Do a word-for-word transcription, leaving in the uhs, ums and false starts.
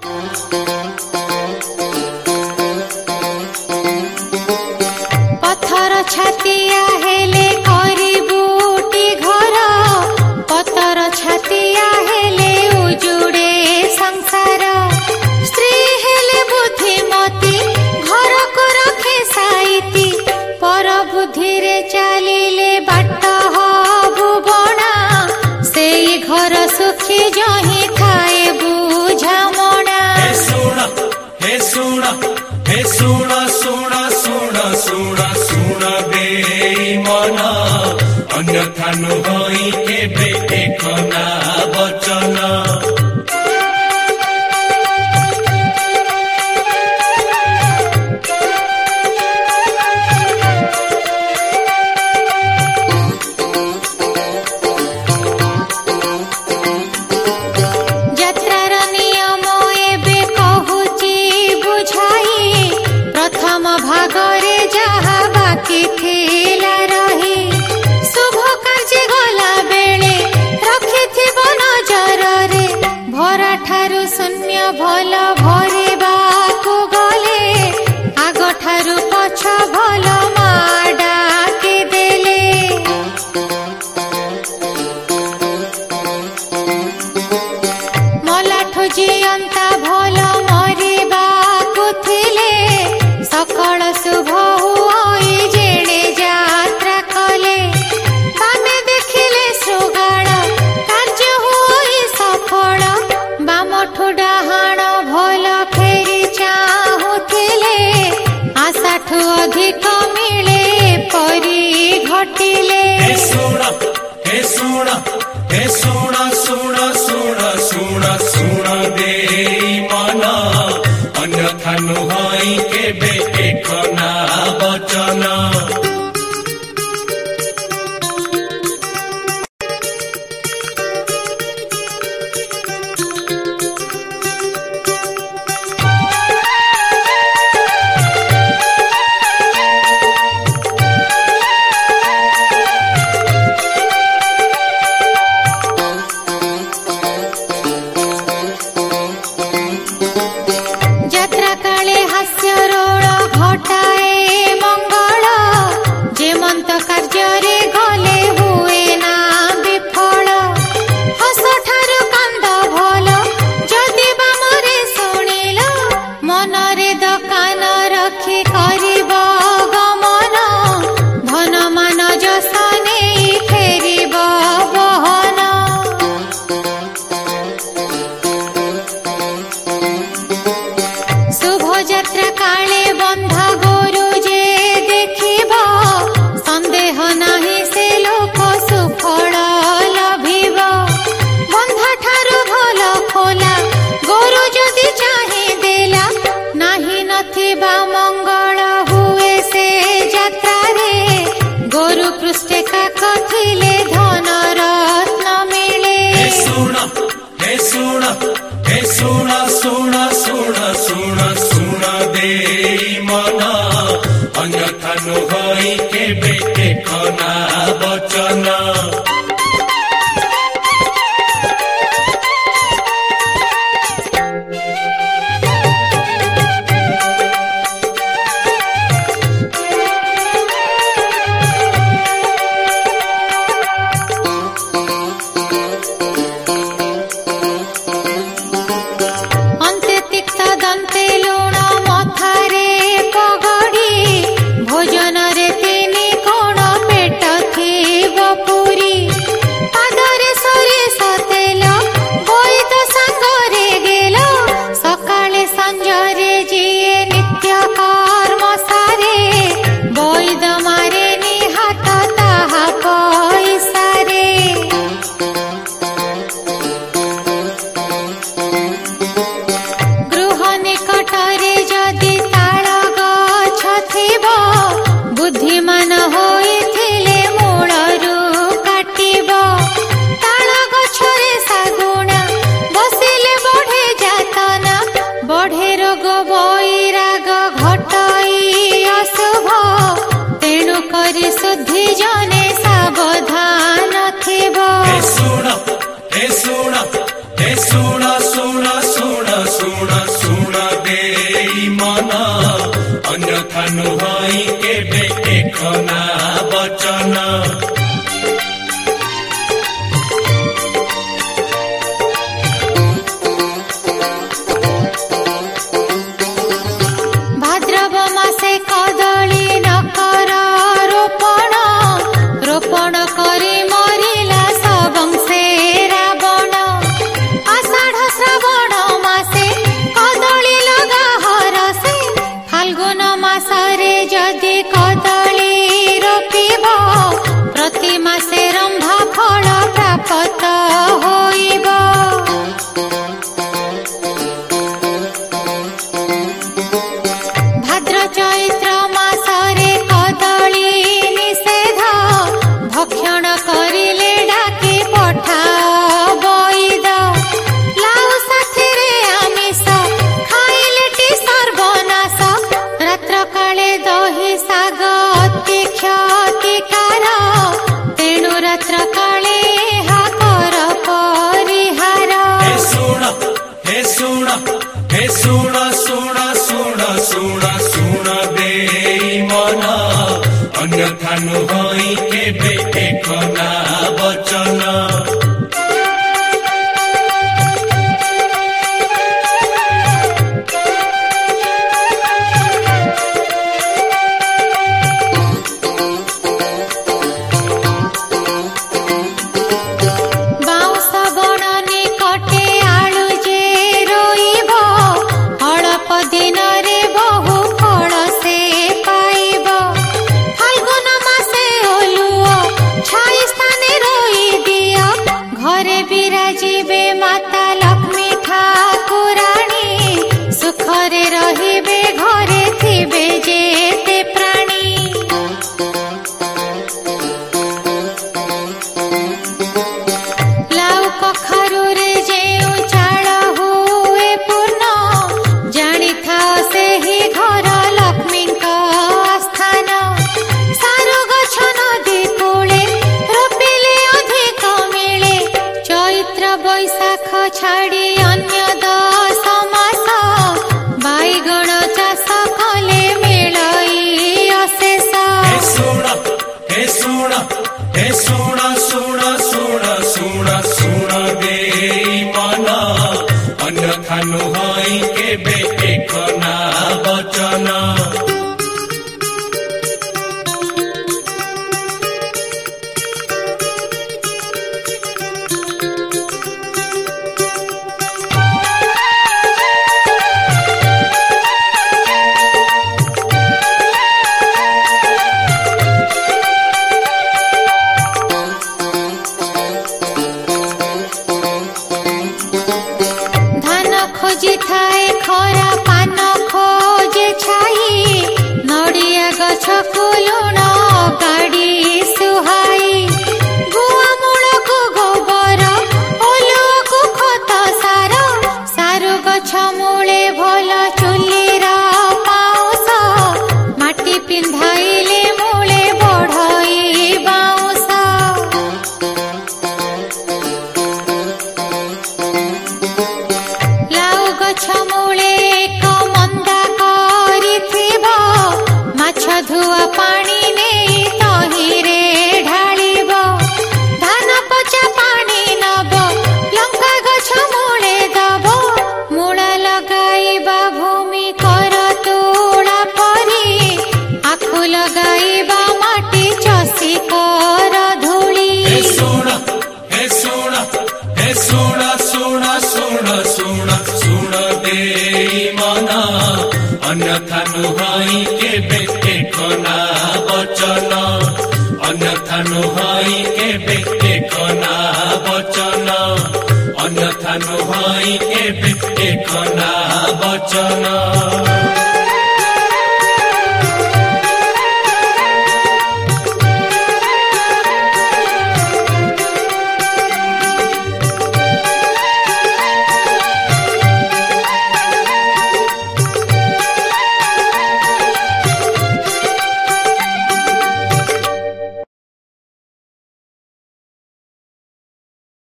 पत्थर छातिया हेले करिबुटी घर पत्थर छातिया हेले उजुड़े संसार स्त्री हेले बुद्धिमती घर को रखे साइती पर बुद्धि रे चलिले बाट भुवना से घर सुखी जही थाए बुझामणा। हे सुण हे सुण हे सुण सुण सुण सुण सुण बेईमान अन्यथा नुहई केबे देखना वचन। भागरे जहा बाकी थिला रही शुभ कार्य गला बेले रखिथिब नजर रे भरा ठारू शून्य भल भरिबाकु गले आग ठारू पछ भल माडा के देले। मलाठु जियंता भल मरिबाकु थिले सकल शुभ हुई जेणे यात्रा कले बामे देखिले सुगाण कार्य हुई सफल बामठु डाहाण भल फेरी चाहुथिले आशाठु अधिक मिले परी घटिले। हे सुण हे सुण हे सुण सुण सुण सुण सुण बेईमान अन्यथा नुहई केबे देखना वचन। यात्रा काले हास्य रोल घटाए मंगल जेमंत कार्य रे गले हुए ना विफल हस ठारू कांद भल जदि बामरे शुणिल मनरे दकान रखी करिब गमन धन मान जस नेई फेरिब बहन। शुभ यात्रा काले बंध गोरु जे देखिब संदेह नाही से लोक सुफल लभिब बंध ठारू भल खोला गोरु जदि चाहे देला नाही नथिबा मंगल हुए से यात्रा रे गोरु पृष्ठे काख थिले धन रत्न मिले। हे सुण हे सुण हे सुण सुण सुण सुण सुण बेईमान अन्यथा नुहई केबे देखना वचन। अन्ते तिक्त दन्ते लुण मथारे पगड़ी भोजन रे तिनी कोण पेट थिब पुरी पादरे सरिष तेल बोईद सांगरे गेल सकाळे संजरे जिए नित्य कर्म सारे बोईद मारे निहात ताहा पैसारे। गृह निकटरे जदि ताल गछ थिब बुद्धिमान होइथिले मूलरू काटिब ताल गछरे सागुणा बसिले बढ़े जातना बढ़े रोग बैराग घटई अशुभ तेणु करी शुद्धि जने सावधान थिब। हे सुण हे सुण हे सुण सुण सुण सुण ଶୁଣ ହେ ଶୁଣ ଶୁଣ ଶୁଣ ଶୁଣ ଶୁଣ ଦେଇ ମନ ଅନ୍ୟଥା ନୁହଁ କେବେ ଏକ ନା ବଚନ। छाड़ी अन्य दस मास बाईगण चाष कले मिलई अशेष। हे सुण हे सुण हे सुण सुण सुण सुण सुण देई मन अन्यथा नुहई केबे एक ना बचन। खोजी थाए खरा पान खोजे छाई नड़िया गछ को लुण गाड़ी सुहाई गुआ मूल को गोबर ओलुआ को खत सार सारू गछ मूले भल चुलीर पाउस माटी पिंधाइले मूले बढ़ई बाउंस। गछ मूले एक मंदा करिथिब माछ धुआ पानी नहीं तहिरे ढालिब धान पचा पानी नब लंका गछ मूले दब मूला लगाइबा भूमि कर तुला परी आखु लगाइबा माटी चसी कर धूली। हे सुण हे सुण हे सुण सुण सुण सुण सुण देई मन अन्यथा नुहई केबे एक ना बचन अन्यथा नुहई केबे एक ना बचन अन्यथा नुहई केबे एक ना बचन।